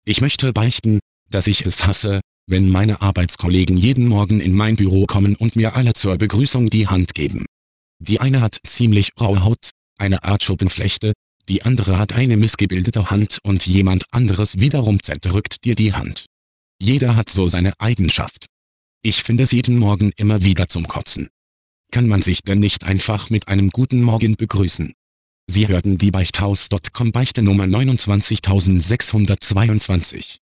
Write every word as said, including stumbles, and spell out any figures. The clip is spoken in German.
Ich möchte beichten, dass ich es hasse, wenn meine Arbeitskollegen jeden Morgen in mein Büro kommen und mir alle zur Begrüßung die Hand geben. Die eine hat ziemlich raue Haut, eine Art Schuppenflechte, die andere hat eine missgebildete Hand und jemand anderes wiederum zerdrückt dir die Hand. Jeder hat so seine Eigenschaft. Ich finde es jeden Morgen immer wieder zum Kotzen. Kann man sich denn nicht einfach mit einem guten Morgen begrüßen? Sie hörten die Beichthaus Punkt com Beichte Nummer neunundzwanzigsechshundertzweiundzwanzig.